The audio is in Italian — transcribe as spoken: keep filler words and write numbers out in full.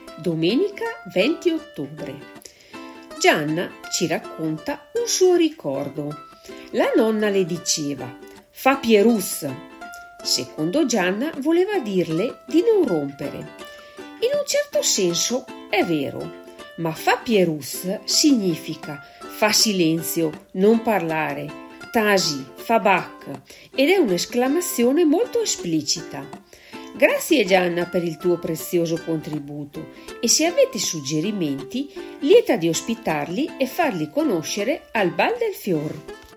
Domenica venti ottobre. Gianna ci racconta un suo ricordo. La nonna le diceva: fa Pierus. Secondo Gianna voleva dirle di non rompere. In un certo senso è vero, ma fa Pierus significa fa silenzio, non parlare, tasi, fa bac, ed è un'esclamazione molto esplicita. Grazie Gianna per il tuo prezioso contributo e se avete suggerimenti, lieta di ospitarli e farli conoscere al Bal del Fior.